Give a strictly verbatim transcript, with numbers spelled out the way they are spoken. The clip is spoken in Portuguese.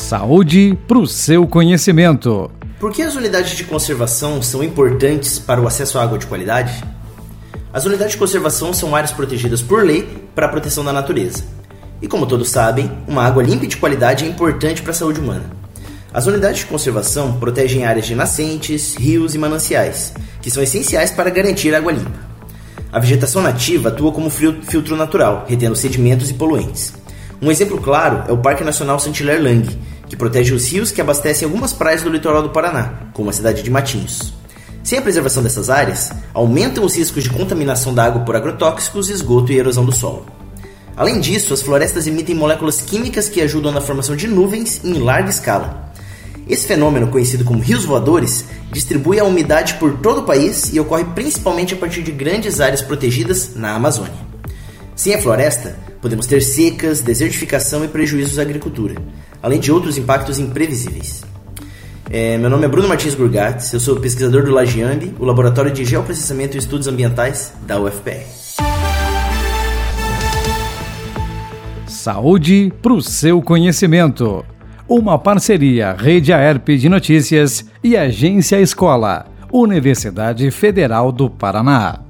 Saúde para o seu conhecimento. Por que as unidades de conservação são importantes para o acesso à água de qualidade? As unidades de conservação são áreas protegidas por lei para a proteção da natureza. E como todos sabem, uma água limpa e de qualidade é importante para a saúde humana. As unidades de conservação protegem áreas de nascentes, rios e mananciais, que são essenciais para garantir água limpa. A vegetação nativa atua como filtro natural, retendo sedimentos e poluentes. Um exemplo claro é o Parque Nacional Saint-Hilaire-Lange, que protege os rios que abastecem algumas praias do litoral do Paraná, como a cidade de Matinhos. Sem a preservação dessas áreas, aumentam os riscos de contaminação da água por agrotóxicos, esgoto e erosão do solo. Além disso, as florestas emitem moléculas químicas que ajudam na formação de nuvens em larga escala. Esse fenômeno, conhecido como rios voadores, distribui a umidade por todo o país e ocorre principalmente a partir de grandes áreas protegidas na Amazônia. Sem a floresta, podemos ter secas, desertificação e prejuízos à agricultura, além de outros impactos imprevisíveis. É, meu nome é Bruno Martins Gurgatz, eu sou pesquisador do LAGEAMB, o Laboratório de Geoprocessamento e Estudos Ambientais da U F P R. Saúde para o seu conhecimento. Uma parceria Rede Aerp de Notícias e Agência Escola, Universidade Federal do Paraná.